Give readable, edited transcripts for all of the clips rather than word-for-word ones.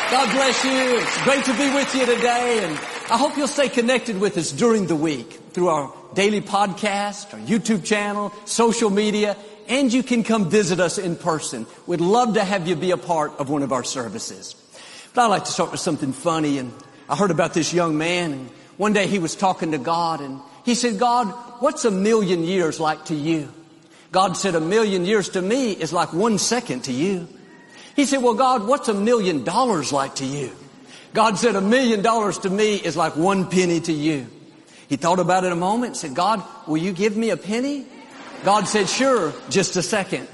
God bless you. It's great to be with you today, and I hope you'll stay connected with us during the week through our daily podcast, our YouTube channel, social media, and you can come visit us in person. We'd love to have you be a part of one of our services. But I'd like to start with something funny, and I heard about this young man, and one day he was talking to God, and he said, God, what's 1,000,000 years like to you? God said, 1,000,000 years to me is like 1 second to you. He said, well, God, what's $1,000,000 like to you? God said, $1,000,000 to me is like 1 penny to you. He thought about it a moment and said, God, will you give me a penny? God said, sure, just a second.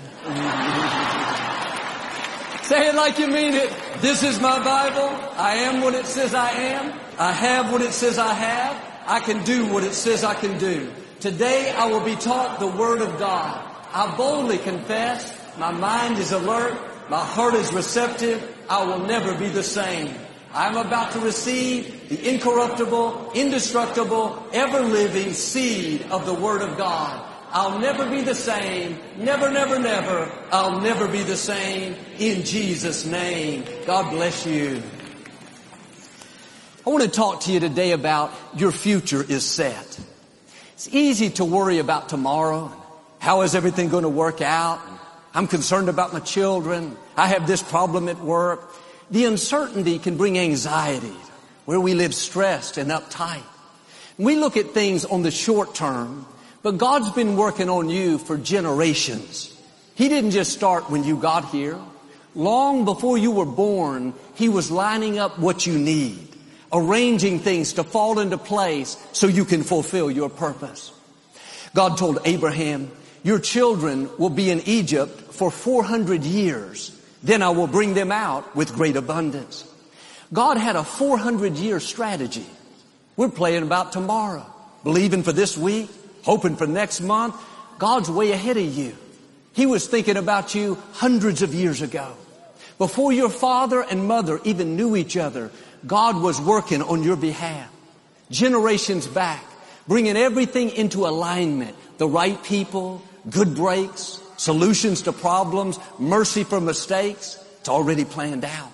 Say it like you mean it. This is my Bible. I am what it says I am. I have what it says I have. I can do what it says I can do. Today I will be taught the Word of God. I boldly confess. My mind is alert. My heart is receptive. I will never be the same. I am about to receive the incorruptible, indestructible, ever-living seed of the Word of God. I'll never be the same. Never, never, never. I'll never be the same. In Jesus' name. God bless you. I want to talk to you today about your future is set. It's easy to worry about tomorrow. How is everything going to work out? I'm concerned about my children. I have this problem at work. The uncertainty can bring anxiety, where we live stressed and uptight. We look at things on the short term, but God's been working on you for generations. He didn't just start when you got here. Long before you were born, He was lining up what you need, arranging things to fall into place so you can fulfill your purpose. God told Abraham, your children will be in Egypt for 400 years. Then I will bring them out with great abundance. God had a 400-year strategy. We're playing about tomorrow, believing for this week, hoping for next month. God's way ahead of you. He was thinking about you hundreds of years ago. Before your father and mother even knew each other, God was working on your behalf. Generations back, bringing everything into alignment. The right people, good breaks, solutions to problems, mercy for mistakes. It's already planned out.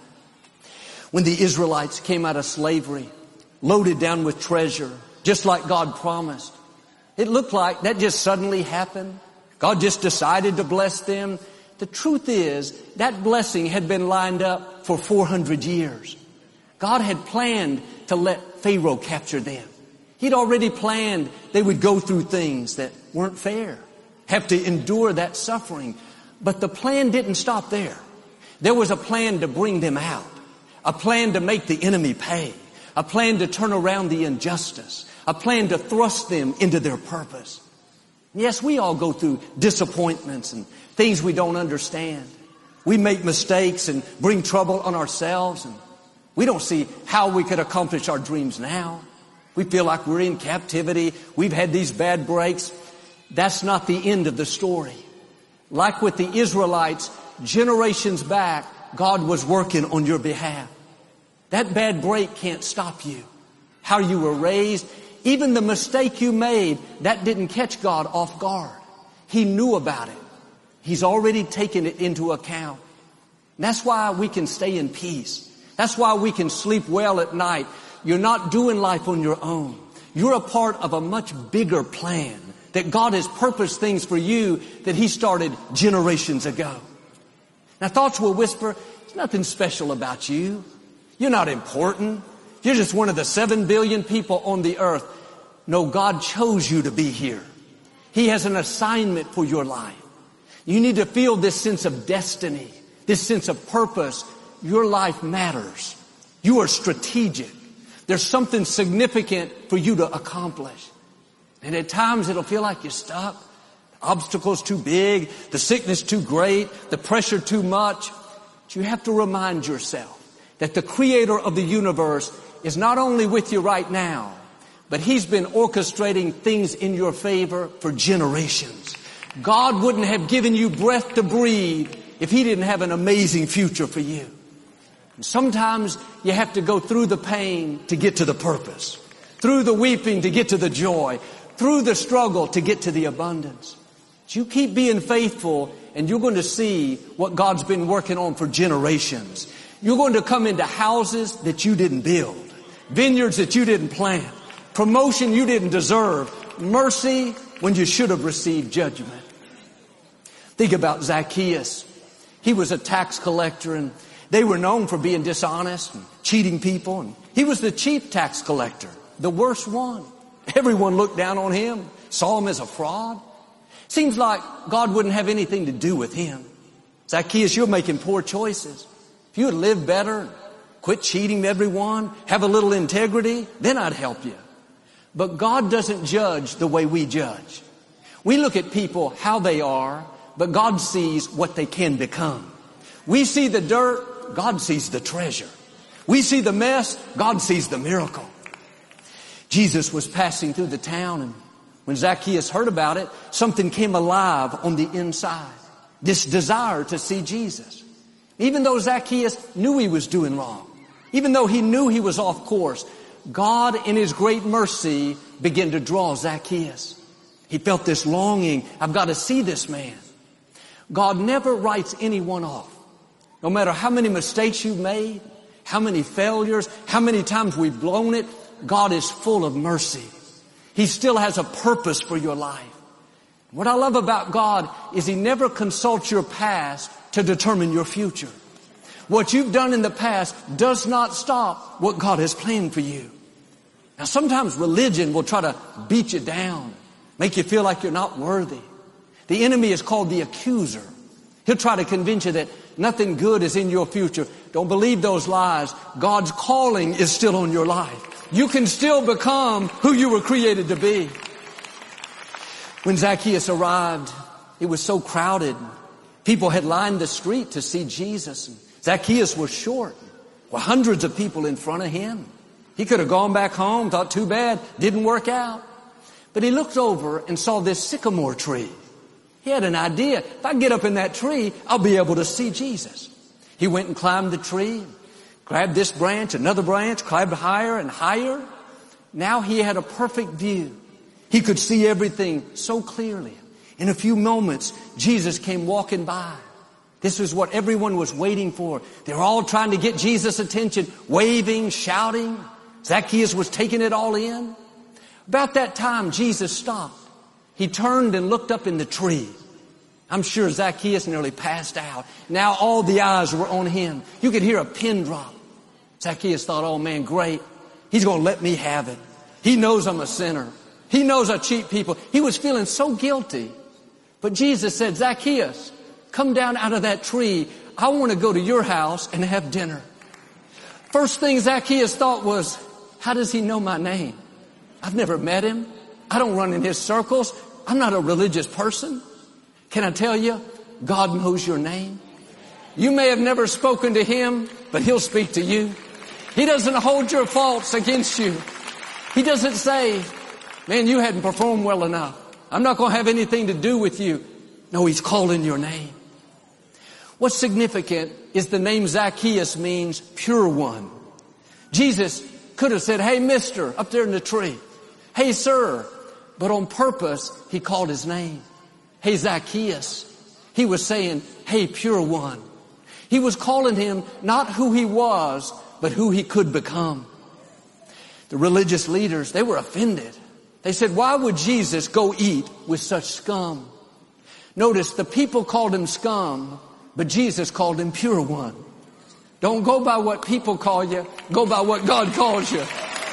When the Israelites came out of slavery, loaded down with treasure, just like God promised, it looked like that just suddenly happened. God just decided to bless them. The truth is, that blessing had been lined up for 400 years. God had planned to let Pharaoh capture them. He'd already planned they would go through things that weren't fair, have to endure that suffering. But the plan didn't stop there. There was a plan to bring them out, a plan to make the enemy pay, a plan to turn around the injustice, a plan to thrust them into their purpose. Yes, we all go through disappointments and things we don't understand. We make mistakes and bring trouble on ourselves, and we don't see how we could accomplish our dreams now. We feel like we're in captivity. We've had these bad breaks. That's not the end of the story. Like with the Israelites, generations back, God was working on your behalf. That bad break can't stop you. How you were raised, even the mistake you made, that didn't catch God off guard. He knew about it. He's already taken it into account. And that's why we can stay in peace. That's why we can sleep well at night. You're not doing life on your own. You're a part of a much bigger plan that God has purposed things for you that He started generations ago. Now thoughts will whisper, there's nothing special about you. You're not important. You're just one of the 7 billion people on the earth. No, God chose you to be here. He has an assignment for your life. You need to feel this sense of destiny, this sense of purpose. Your life matters. You are strategic. There's something significant for you to accomplish. And at times it'll feel like you're stuck. The obstacle's too big, the sickness too great, the pressure too much. But you have to remind yourself that the Creator of the universe is not only with you right now, but He's been orchestrating things in your favor for generations. God wouldn't have given you breath to breathe if He didn't have an amazing future for you. And sometimes you have to go through the pain to get to the purpose, through the weeping to get to the joy, through the struggle to get to the abundance. But you keep being faithful and you're going to see what God's been working on for generations. You're going to come into houses that you didn't build, vineyards that you didn't plant, promotion you didn't deserve, mercy when you should have received judgment. Think about Zacchaeus. He was a tax collector, and they were known for being dishonest and cheating people. And he was the chief tax collector, the worst one. Everyone looked down on him, saw him as a fraud. Seems like God wouldn't have anything to do with him. Zacchaeus, you're making poor choices. If you would live better, quit cheating everyone, have a little integrity, then I'd help you. But God doesn't judge the way we judge. We look at people how they are, but God sees what they can become. We see the dirt, God sees the treasure. We see the mess, God sees the miracle. Jesus was passing through the town, and when Zacchaeus heard about it, something came alive on the inside. This desire to see Jesus. Even though Zacchaeus knew he was doing wrong, even though he knew he was off course, God in His great mercy began to draw Zacchaeus. He felt this longing, I've got to see this man. God never writes anyone off. No matter how many mistakes you've made, how many failures, how many times we've blown it, God is full of mercy. He still has a purpose for your life. What I love about God is He never consults your past to determine your future. What you've done in the past does not stop what God has planned for you. Now sometimes religion will try to beat you down, make you feel like you're not worthy. The enemy is called the accuser. He'll try to convince you that nothing good is in your future. Don't believe those lies. God's calling is still on your life. You can still become who you were created to be. When Zacchaeus arrived, it was so crowded. People had lined the street to see Jesus. Zacchaeus was short. There were hundreds of people in front of him. He could have gone back home, thought too bad, didn't work out. But he looked over and saw this sycamore tree. He had an idea. If I get up in that tree, I'll be able to see Jesus. He went and climbed the tree, grabbed this branch, another branch, climbed higher and higher. Now he had a perfect view. He could see everything so clearly. In a few moments, Jesus came walking by. This was what everyone was waiting for. They were all trying to get Jesus' attention, waving, shouting. Zacchaeus was taking it all in. About that time, Jesus stopped. He turned and looked up in the tree. I'm sure Zacchaeus nearly passed out. Now all the eyes were on him. You could hear a pin drop. Zacchaeus thought, oh man, great. He's going to let me have it. He knows I'm a sinner. He knows I cheat people. He was feeling so guilty. But Jesus said, Zacchaeus, come down out of that tree. I want to go to your house and have dinner. First thing Zacchaeus thought was, how does he know my name? I've never met him. I don't run in his circles. I'm not a religious person. Can I tell you, God knows your name. You may have never spoken to Him, but He'll speak to you. He doesn't hold your faults against you. He doesn't say, man, you hadn't performed well enough. I'm not going to have anything to do with you. No, He's calling your name. What's significant is the name Zacchaeus means pure one. Jesus could have said, hey, mister, up there in the tree. Hey, sir. But on purpose, He called his name. Hey, Zacchaeus. He was saying, hey, pure one. He was calling him not who he was, but who he could become. The religious leaders, they were offended. They said, why would Jesus go eat with such scum? Notice the people called him scum, but Jesus called him pure one. Don't go by what people call you. Go by what God calls you.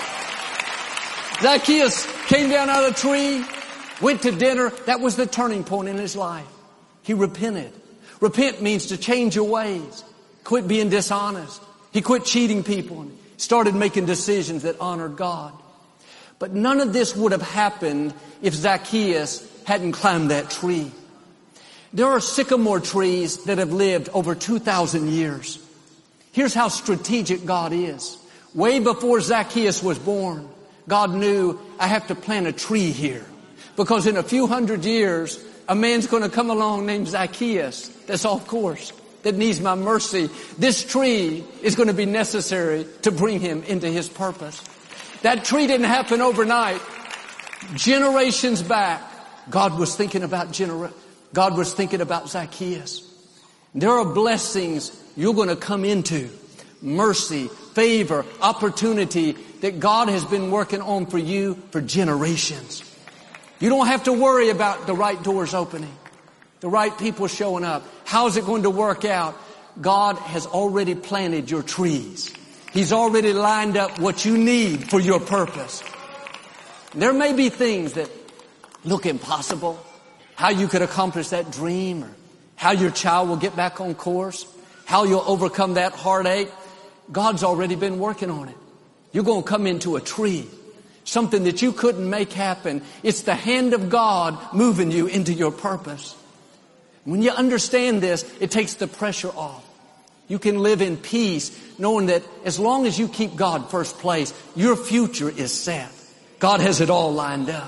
Zacchaeus came down out of the tree, went to dinner. That was the turning point in his life. He repented. Repent means to change your ways. Quit being dishonest. He quit cheating people and started making decisions that honored God. But none of this would have happened if Zacchaeus hadn't climbed that tree. There are sycamore trees that have lived over 2,000 years. Here's how strategic God is. Way before Zacchaeus was born, God knew, I have to plant a tree here. Because in a few hundred years, a man's going to come along named Zacchaeus that's off course, that needs my mercy. This tree is going to be necessary to bring him into His purpose. That tree didn't happen overnight. Generations back, God was thinking about Zacchaeus. There are blessings you're going to come into mercy, favor, opportunity that God has been working on for you for generations. You don't have to worry about the right doors opening, the right people showing up. How's it going to work out? God has already planted your trees. He's already lined up what you need for your purpose. There may be things that look impossible, how you could accomplish that dream, or how your child will get back on course, how you'll overcome that heartache. God's already been working on it. You're going to come into a tree, something that you couldn't make happen. It's the hand of God moving you into your purpose. When you understand this, it takes the pressure off. You can live in peace knowing that as long as you keep God first place, your future is set. God has it all lined up.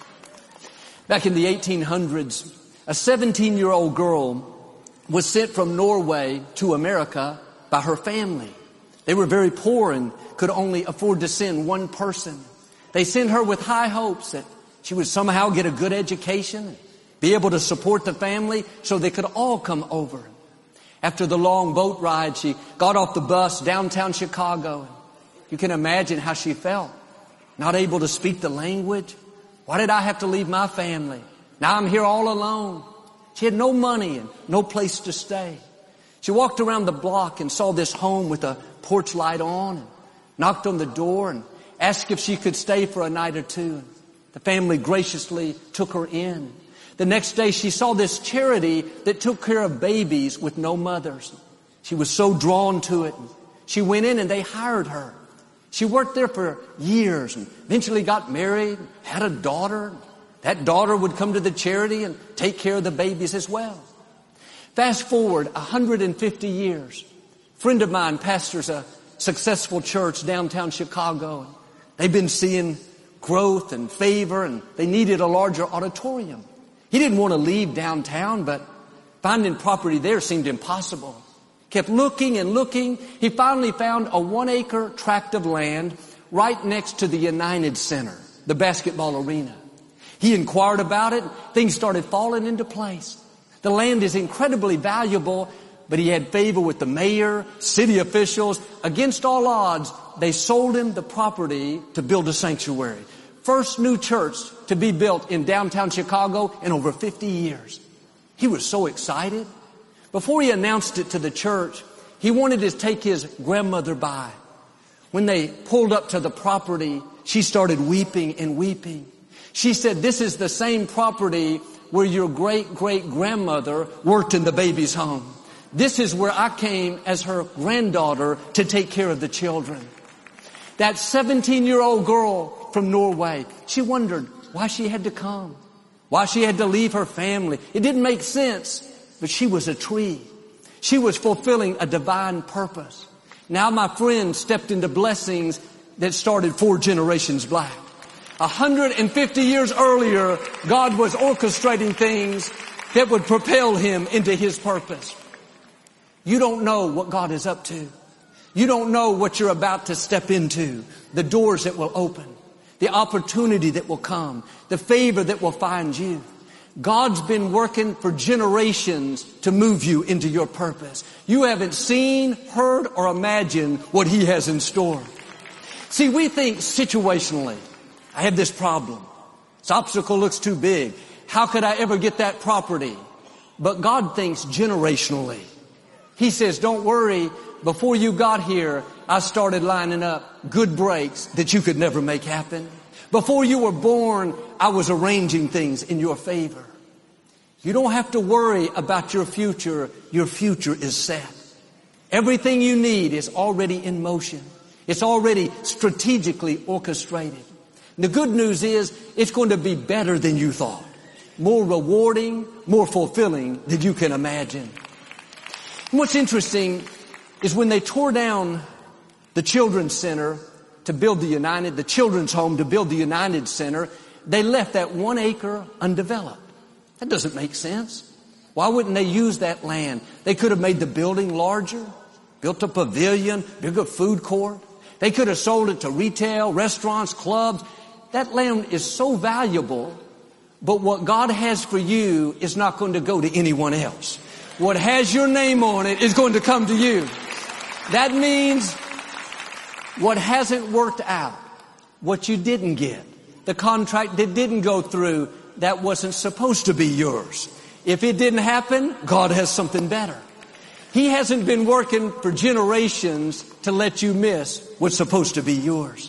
Back in the 1800s, a 17-year-old girl was sent from Norway to America by her family. They were very poor and could only afford to send one person. They sent her with high hopes that she would somehow get a good education and be able to support the family so they could all come over. After the long boat ride, she got off the bus downtown Chicago. You can imagine how she felt. Not able to speak the language. Why did I have to leave my family? Now I'm here all alone. She had no money and no place to stay. She walked around the block and saw this home with a porch light on and knocked on the door and asked if she could stay for a night or two. The family graciously took her in. The next day she saw this charity that took care of babies with no mothers. She was so drawn to it. She went in and they hired her. She worked there for years and eventually got married, had a daughter. That daughter would come to the charity and take care of the babies as well. Fast forward 150 years. A friend of mine pastors a successful church downtown Chicago. They've been seeing growth and favor and they needed a larger auditorium. He didn't want to leave downtown, but finding property there seemed impossible. Kept looking and looking. He finally found a 1-acre tract of land right next to the United Center, the basketball arena. He inquired about it. Things started falling into place. The land is incredibly valuable, but he had favor with the mayor, city officials. Against all odds, they sold him the property to build a sanctuary. First new church to be built in downtown Chicago in over 50 years. He was so excited. Before he announced it to the church, he wanted to take his grandmother by. When they pulled up to the property, she started weeping and weeping. She said, "This is the same property where your great-great-grandmother worked in the baby's home. This is where I came as her granddaughter to take care of the children." That 17-year-old girl from Norway, she wondered why she had to come, why she had to leave her family. It didn't make sense, but she was a tree. She was fulfilling a divine purpose. Now my friend stepped into blessings that started 4 generations back. 150 years earlier, God was orchestrating things that would propel him into his purpose. You don't know what God is up to. You don't know what you're about to step into, the doors that will open, the opportunity that will come, the favor that will find you. God's been working for generations to move you into your purpose. You haven't seen, heard, or imagined what he has in store. See, we think situationally. I have this problem. This obstacle looks too big. How could I ever get that property? But God thinks generationally. He says, don't worry. Before you got here, I started lining up good breaks that you could never make happen. Before you were born, I was arranging things in your favor. You don't have to worry about your future. Your future is set. Everything you need is already in motion. It's already strategically orchestrated. The good news is it's going to be better than you thought. More rewarding, more fulfilling than you can imagine. And what's interesting is when they tore down the Children's Center to build the Children's Home to build the United Center, they left that 1 acre undeveloped. That doesn't make sense. Why wouldn't they use that land? They could have made the building larger, built a pavilion, bigger food court. They could have sold it to retail, restaurants, clubs. That land is so valuable, but what God has for you is not going to go to anyone else. What has your name on it is going to come to you. That means what hasn't worked out, what you didn't get, the contract that didn't go through, that wasn't supposed to be yours. If it didn't happen, God has something better. He hasn't been working for generations to let you miss what's supposed to be yours.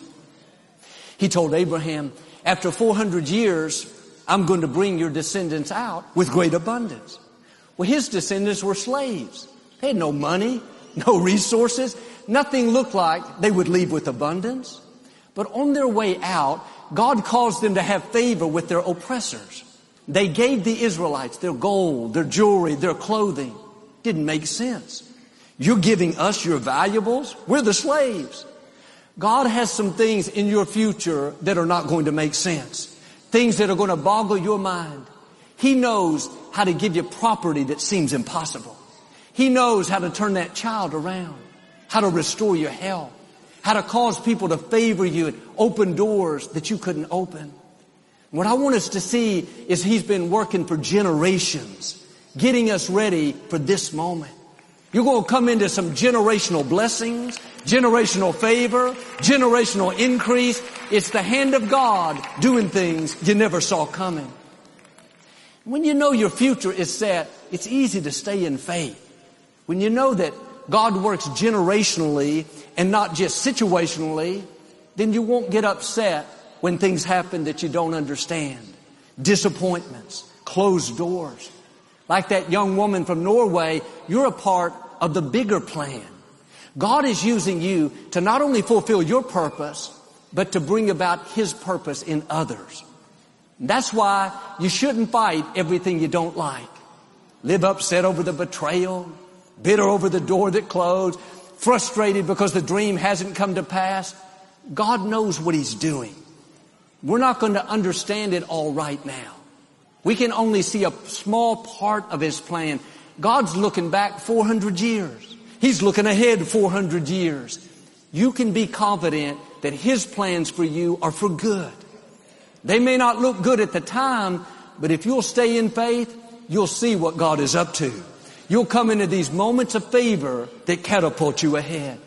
He told Abraham, after 400 years, I'm going to bring your descendants out with great abundance. Well, his descendants were slaves. They had no money, no resources. Nothing looked like they would leave with abundance. But on their way out, God caused them to have favor with their oppressors. They gave the Israelites their gold, their jewelry, their clothing. Didn't make sense. You're giving us your valuables. We're the slaves. God has some things in your future that are not going to make sense. Things that are going to boggle your mind. He knows how to give you property that seems impossible. He knows how to turn that child around, how to restore your health, how to cause people to favor you and open doors that you couldn't open. What I want us to see is He's been working for generations, getting us ready for this moment. You're going to come into some generational blessings, generational favor, generational increase. It's the hand of God doing things you never saw coming. When you know your future is set, it's easy to stay in faith. When you know that God works generationally and not just situationally, then you won't get upset when things happen that you don't understand. Disappointments, closed doors. Like that young woman from Norway, you're a part of the bigger plan. God is using you to not only fulfill your purpose, but to bring about His purpose in others. That's why you shouldn't fight everything you don't like. Live upset over the betrayal, bitter over the door that closed, frustrated because the dream hasn't come to pass. God knows what He's doing. We're not going to understand it all right now. We can only see a small part of His plan. God's looking back 400 years. He's looking ahead 400 years. You can be confident that His plans for you are for good. They may not look good at the time, but if you'll stay in faith, you'll see what God is up to. You'll come into these moments of favor that catapult you ahead.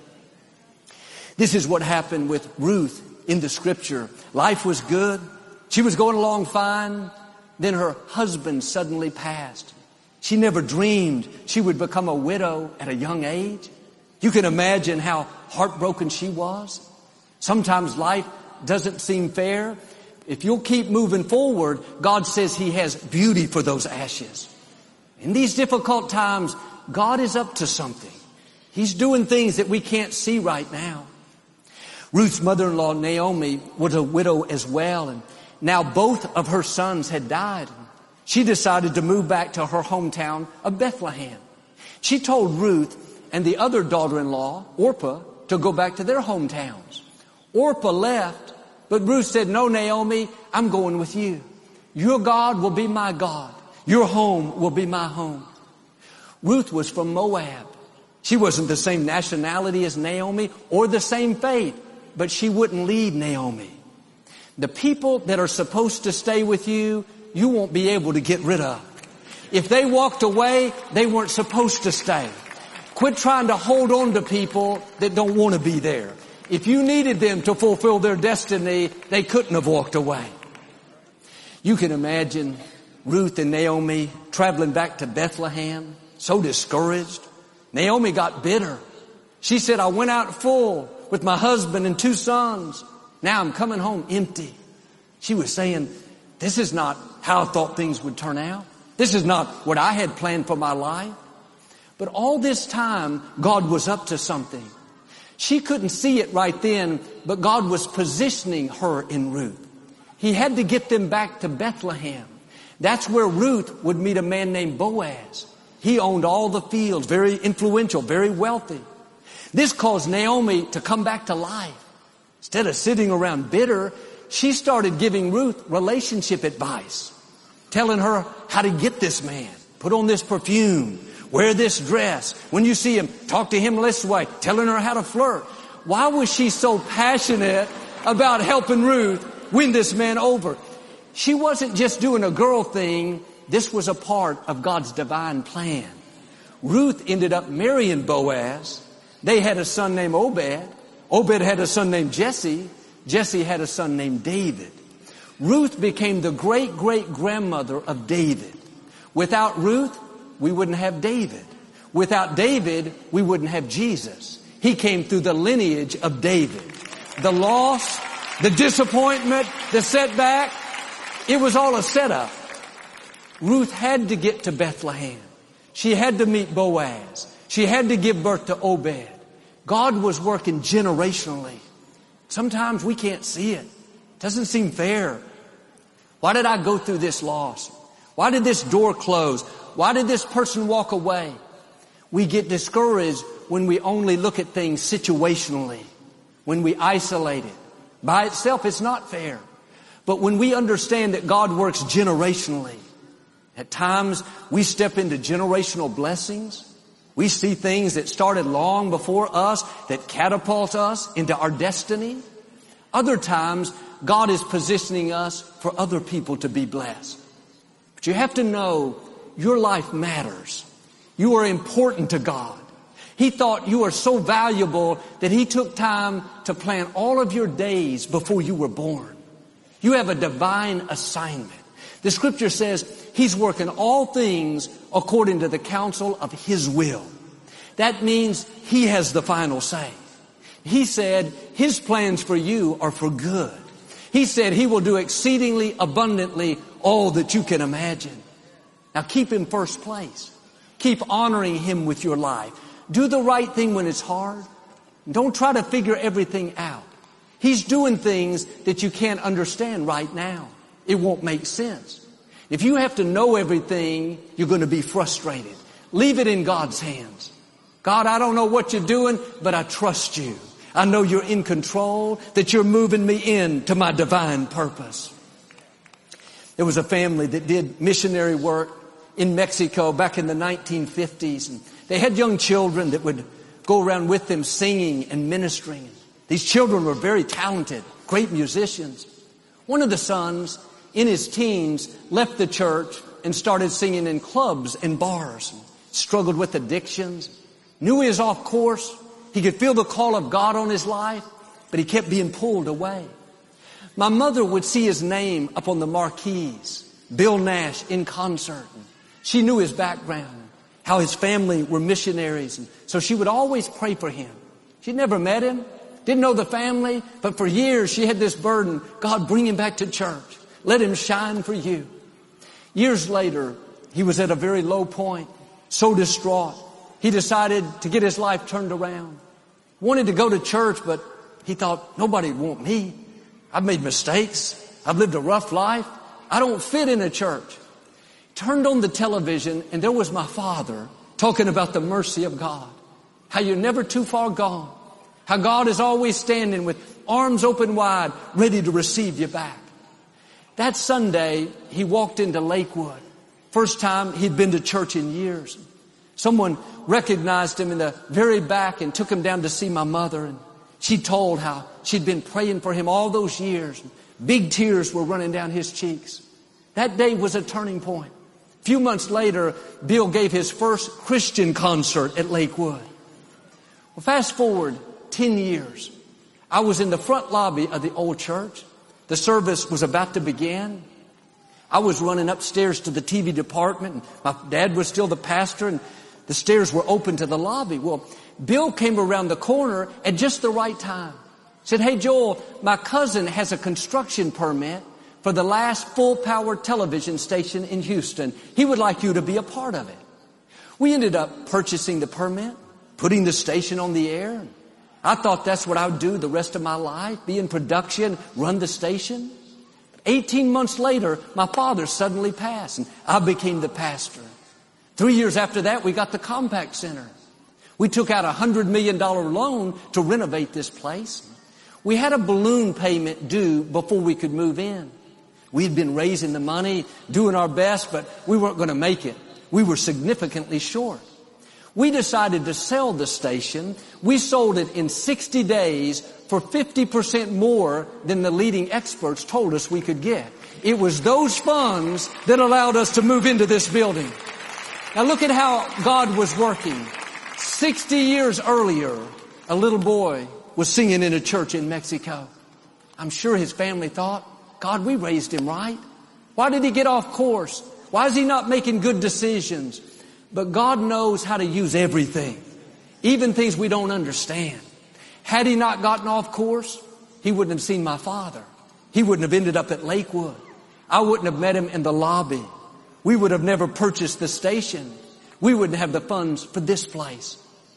This is what happened with Ruth in the Scripture. Life was good. She was going along fine. Then her husband suddenly passed. She never dreamed she would become a widow at a young age. You can imagine how heartbroken she was. Sometimes life doesn't seem fair. If you'll keep moving forward, God says He has beauty for those ashes. In these difficult times, God is up to something. He's doing things that we can't see right now. Ruth's mother-in-law, Naomi, was a widow as well, and now both of her sons had died. She decided to move back to her hometown of Bethlehem. She told Ruth and the other daughter-in-law, Orpah, to go back to their hometowns. Orpah left, but Ruth said, "No, Naomi, I'm going with you. Your God will be my God. Your home will be my home." Ruth was from Moab. She wasn't the same nationality as Naomi or the same faith, but she wouldn't leave Naomi. The people that are supposed to stay with you, you won't be able to get rid of. If they walked away, they weren't supposed to stay. Quit trying to hold on to people that don't want to be there. If you needed them to fulfill their destiny, they couldn't have walked away. You can imagine Ruth and Naomi traveling back to Bethlehem, so discouraged. Naomi got bitter. She said, "I went out full with my husband and 2 sons. Now I'm coming home empty." She was saying, this is not how I thought things would turn out. This is not what I had planned for my life. But all this time, God was up to something. She couldn't see it right then, but God was positioning her in Ruth. He had to get them back to Bethlehem. That's where Ruth would meet a man named Boaz. He owned all the fields, very influential, very wealthy. This caused Naomi to come back to life. Instead of sitting around bitter, she started giving Ruth relationship advice, telling her how to get this man. Put on this perfume, wear this dress. When you see him, talk to him this way, telling her how to flirt. Why was she so passionate about helping Ruth win this man over? She wasn't just doing a girl thing. This was a part of God's divine plan. Ruth ended up marrying Boaz. They had a son named Obed. Obed had a son named Jesse. Jesse had a son named David. Ruth became the great-great-grandmother of David. Without Ruth, we wouldn't have David. Without David, we wouldn't have Jesus. He came through the lineage of David. The loss, the disappointment, the setback, it was all a setup. Ruth had to get to Bethlehem. She had to meet Boaz. She had to give birth to Obed. God was working generationally. Sometimes we can't see it. It doesn't seem fair. Why did I go through this loss? Why did this door close? Why did this person walk away? We get discouraged when we only look at things situationally, when we isolate it. By itself, it's not fair. But when we understand that God works generationally, at times we step into generational blessings. We see things that started long before us that catapult us into our destiny. Other times, God is positioning us for other people to be blessed. But you have to know your life matters. You are important to God. He thought you are so valuable that He took time to plan all of your days before you were born. You have a divine assignment. The scripture says He's working all things according to the counsel of His will. That means He has the final say. He said His plans for you are for good. He said He will do exceedingly abundantly all that you can imagine. Now keep Him first place. Keep honoring Him with your life. Do the right thing when it's hard. Don't try to figure everything out. He's doing things that you can't understand right now. It won't make sense. If you have to know everything, you're going to be frustrated. Leave it in God's hands. God, I don't know what you're doing, but I trust you. I know you're in control, that you're moving me into my divine purpose. There was a family that did missionary work in Mexico back in the 1950s. And they had young children that would go around with them singing and ministering. These children were very talented, great musicians. One of the sons, in his teens, left the church and started singing in clubs and bars. Struggled with addictions. Knew he was off course. He could feel the call of God on his life, but he kept being pulled away. My mother would see his name up on the marquees. Bill Nash in concert. She knew his background, how his family were missionaries. And so she would always pray for him. She'd never met him, didn't know the family, but for years she had this burden. God, bring him back to church. Let him shine for you. Years later, he was at a very low point, so distraught. He decided to get his life turned around. Wanted to go to church, but he thought, nobody would want me. I've made mistakes. I've lived a rough life. I don't fit in a church. Turned on the television, and there was my father talking about the mercy of God. How you're never too far gone. How God is always standing with arms open wide, ready to receive you back. That Sunday, he walked into Lakewood. First time he'd been to church in years. Someone recognized him in the very back and took him down to see my mother. And she told how she'd been praying for him all those years. Big tears were running down his cheeks. That day was a turning point. A few months later, Bill gave his first Christian concert at Lakewood. Well, fast forward 10 years. I was in the front lobby of the old church. The service was about to begin. I was running upstairs to the TV department, and my dad was still the pastor, and the stairs were open to the lobby. Well, Bill came around the corner at just the right time. Said, hey, Joel, my cousin has a construction permit for the last full-power television station in Houston. He would like you to be a part of it. We ended up purchasing the permit, putting the station on the air. I thought that's what I would do the rest of my life, be in production, run the station. 18 months later, my father suddenly passed, and I became the pastor. 3 years after that, we got the Compaq Center. We took out a $100 million loan to renovate this place. We had a balloon payment due before we could move in. We had been raising the money, doing our best, but we weren't going to make it. We were significantly short. We decided to sell the station. We sold it in 60 days for 50% more than the leading experts told us we could get. It was those funds that allowed us to move into this building. Now look at how God was working. 60 years earlier, a little boy was singing in a church in Mexico. I'm sure his family thought, God, we raised him right. Why did he get off course? Why is he not making good decisions? But God knows how to use everything, even things we don't understand. Had he not gotten off course, he wouldn't have seen my father. He wouldn't have ended up at Lakewood. I wouldn't have met him in the lobby. We would have never purchased the station. We wouldn't have the funds for this place.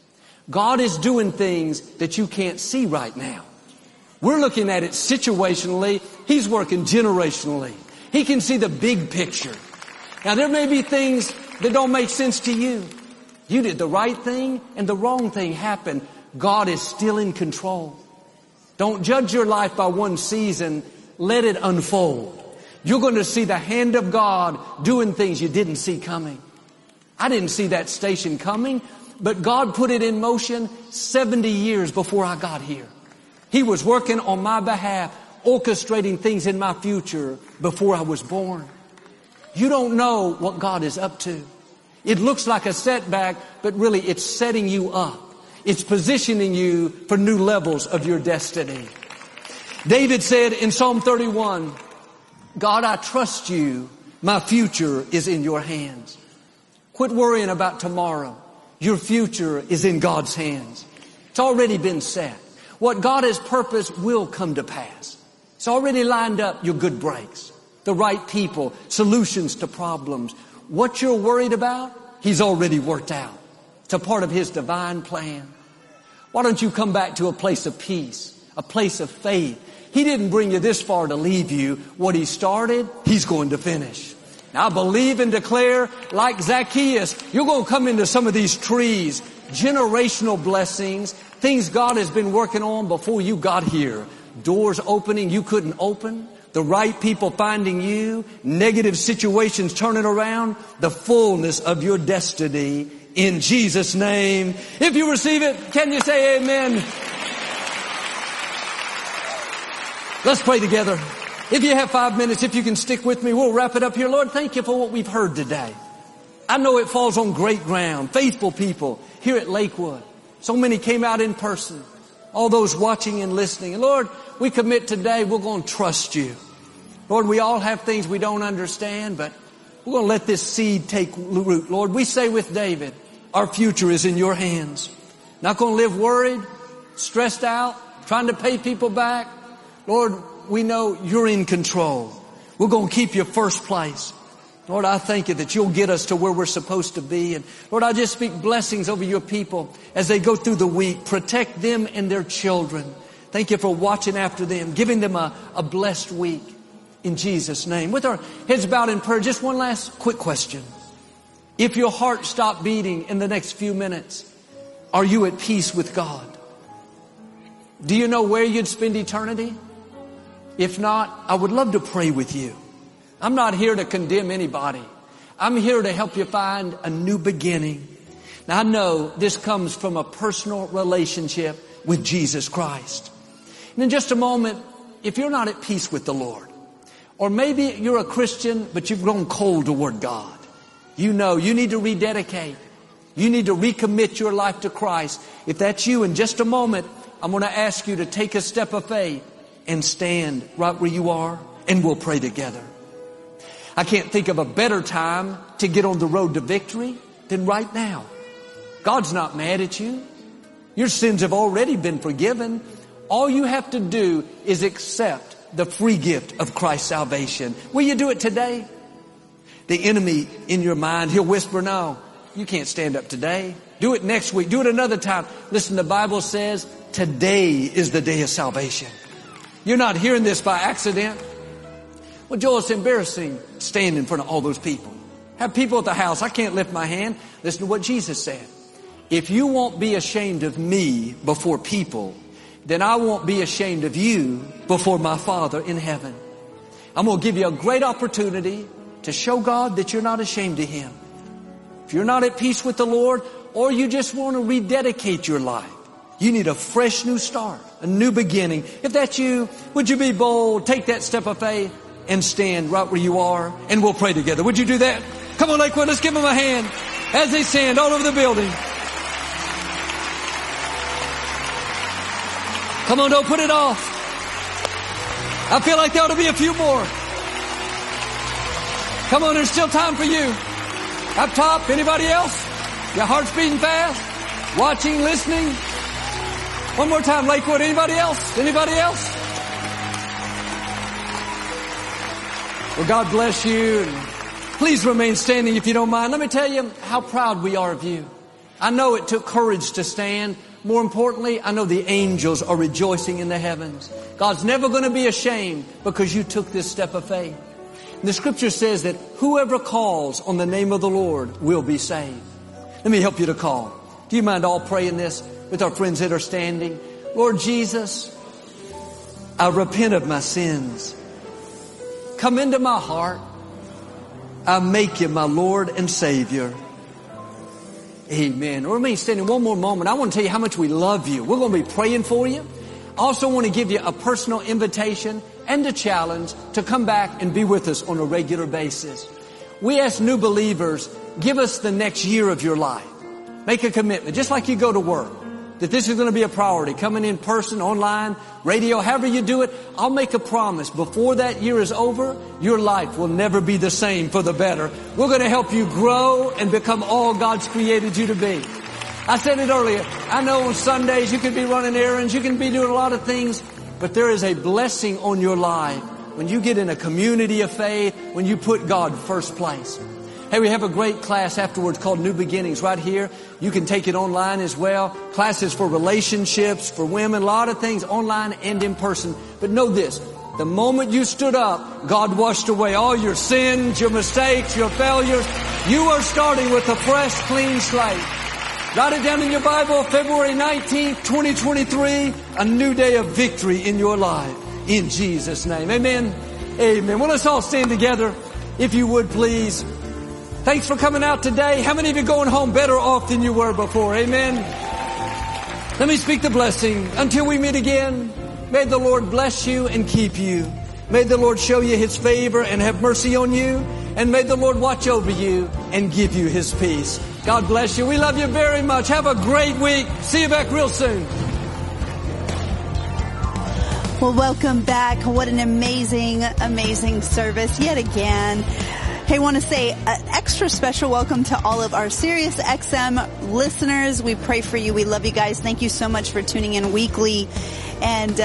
God is doing things that you can't see right now. We're looking at it situationally. He's working generationally. He can see the big picture. Now there may be things that don't make sense to you. You did the right thing and the wrong thing happened. God is still in control. Don't judge your life by one season. Let it unfold. You're going to see the hand of God doing things you didn't see coming. I didn't see that station coming, but God put it in motion 70 years before I got here. He was working on my behalf, orchestrating things in my future before I was born. You don't know what God is up to. It looks like a setback, but really it's setting you up. It's positioning you for new levels of your destiny. David said in Psalm 31, God, I trust you. My future is in your hands. Quit worrying about tomorrow. Your future is in God's hands. It's already been set. What God has purposed will come to pass. It's already lined up your good breaks, the right people, solutions to problems. What you're worried about, He's already worked out. It's a part of His divine plan. Why don't you come back to a place of peace, a place of faith? He didn't bring you this far to leave you. What He started, He's going to finish. Now I believe and declare, like Zacchaeus, you're going to come into some of these trees, generational blessings, things God has been working on before you got here. Doors opening you couldn't open, the right people finding you, negative situations turning around, the fullness of your destiny in Jesus' name. If you receive it, can you say amen? Let's pray together. If you have 5 minutes, if you can stick with me, we'll wrap it up here. Lord, thank you for what we've heard today. I know it falls on great ground. Faithful people here at Lakewood. So many came out in person. All those watching and listening. And Lord, we commit today, we're going to trust you. Lord, we all have things we don't understand, but we're going to let this seed take root. Lord, we say with David, our future is in your hands. Not going to live worried, stressed out, trying to pay people back. Lord, we know you're in control. We're going to keep you first place. Lord, I thank you that you'll get us to where we're supposed to be. And Lord, I just speak blessings over your people as they go through the week. Protect them and their children. Thank you for watching after them, giving them a blessed week in Jesus' name. With our heads bowed in prayer, just one last quick question. If your heart stopped beating in the next few minutes, are you at peace with God? Do you know where you'd spend eternity? If not, I would love to pray with you. I'm not here to condemn anybody. I'm here to help you find a new beginning. Now I know this comes from a personal relationship with Jesus Christ. And in just a moment, if you're not at peace with the Lord, or maybe you're a Christian, but you've grown cold toward God, you know you need to rededicate. You need to recommit your life to Christ. If that's you, in just a moment, I'm going to ask you to take a step of faith and stand right where you are, and we'll pray together. I can't think of a better time to get on the road to victory than right now. God's not mad at you. Your sins have already been forgiven. All you have to do is accept the free gift of Christ's salvation. Will you do it today? The enemy in your mind, he'll whisper, no, you can't stand up today. Do it next week. Do it another time. Listen, the Bible says today is the day of salvation. You're not hearing this by accident. Well, Joel, it's embarrassing standing in front of all those people. Have people at the house. I can't lift my hand. Listen to what Jesus said. If you won't be ashamed of me before people, then I won't be ashamed of you before my Father in heaven. I'm going to give you a great opportunity to show God that you're not ashamed of Him. If you're not at peace with the Lord, or you just want to rededicate your life, you need a fresh new start, a new beginning. If that's you, would you be bold, take that step of faith, and stand right where you are, and we'll pray together. Would you do that? Come on, Lakewood, let's give them a hand as they stand all over the building. Come on, don't put it off. I feel like there ought to be a few more. Come on, there's still time for you. Up top, anybody else? Your heart's beating fast? Watching, listening? One more time, Lakewood. Anybody else? Anybody else? Well, God bless you. And please remain standing if you don't mind. Let me tell you how proud we are of you. I know it took courage to stand. More importantly, I know the angels are rejoicing in the heavens. God's never going to be ashamed because you took this step of faith. And the scripture says that whoever calls on the name of the Lord will be saved. Let me help you to call. Do you mind all praying this with our friends that are standing? Lord Jesus, I repent of my sins. Come into my heart. I make you my Lord and Savior. Amen. Remain standing one more moment. I want to tell you how much we love you. We're going to be praying for you. I also want to give you a personal invitation and a challenge to come back and be with us on a regular basis. We ask new believers, give us the next year of your life. Make a commitment, just like you go to work, that this is going to be a priority. Coming in person, online, radio, however you do it, I'll make a promise. Before that year is over, your life will never be the same for the better. We're going to help you grow and become all God's created you to be. I said it earlier. I know on Sundays you can be running errands, you can be doing a lot of things, but there is a blessing on your life when you get in a community of faith, when you put God first place. Hey, we have a great class afterwards called New Beginnings right here. You can take it online as well. Classes for relationships, for women, a lot of things online and in person. But know this, the moment you stood up, God washed away all your sins, your mistakes, your failures. You are starting with a fresh, clean slate. Write it down in your Bible, February 19th, 2023, a new day of victory in your life. In Jesus' name. Amen. Amen. Well, let's all stand together, if you would, please. Thanks for coming out today. How many of you going home better off than you were before? Amen. Let me speak the blessing. Until we meet again, may the Lord bless you and keep you. May the Lord show you His favor and have mercy on you. And may the Lord watch over you and give you His peace. God bless you. We love you very much. Have a great week. See you back real soon. Well, welcome back. What an amazing, amazing service yet again. Hey, I want to say an extra special welcome to all of our Sirius XM listeners. We pray for you. We love you guys. Thank you so much for tuning in weekly. And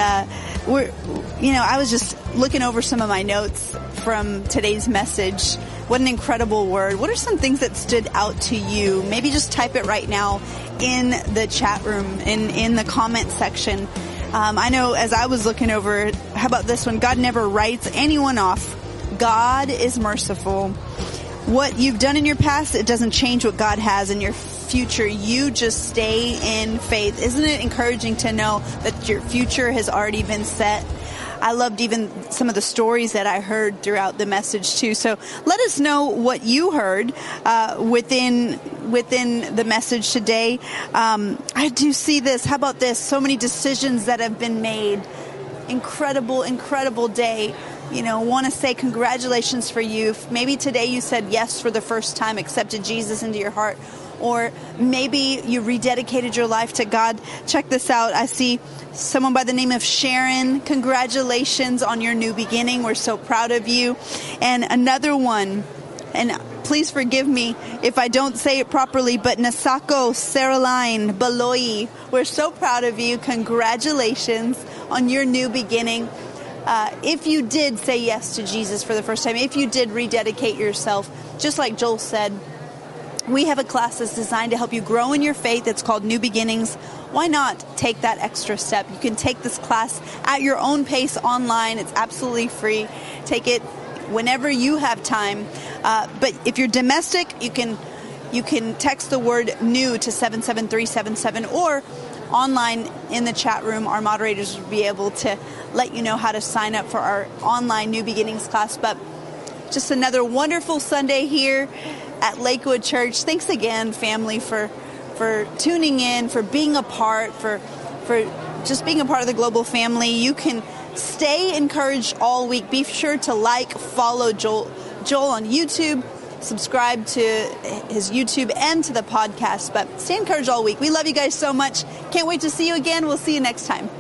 I was just looking over some of my notes from today's message. What an incredible word. What are some things that stood out to you? Maybe just type it right now in the chat room, in the comment section. I know as I was looking over, how about this one? God never writes anyone off. God is merciful. What you've done in your past, it doesn't change what God has in your future. You just stay in faith. Isn't it encouraging to know that your future has already been set? I loved even some of the stories that I heard throughout the message too. So let us know what you heard within the message today. I do see this. How about this? So many decisions that have been made. Incredible, incredible day. Want to say congratulations for you. Maybe today you said yes for the first time, accepted Jesus into your heart. Or maybe you rededicated your life to God. Check this out. I see someone by the name of Sharon. Congratulations on your new beginning. We're so proud of you. And another one, and please forgive me if I don't say it properly, but Nasako Saraline Baloi. We're so proud of you. Congratulations on your new beginning. If you did say yes to Jesus for the first time, if you did rededicate yourself, just like Joel said, we have a class that's designed to help you grow in your faith. It's called New Beginnings. Why not take that extra step? You can take this class at your own pace online. It's absolutely free. Take it whenever you have time. But if you're domestic, you can text the word new to 77377 or online in the chat room. Our moderators will be able to let you know how to sign up for our online New Beginnings class. But just another wonderful Sunday here at Lakewood Church. Thanks again, family, for tuning in, for being a part, for just being a part of the global family. You can stay encouraged all week. Be sure to follow Joel on YouTube, subscribe to his YouTube and to the podcast. But stay encouraged all week. We love you guys so much. Can't wait to see you again. We'll see you next time.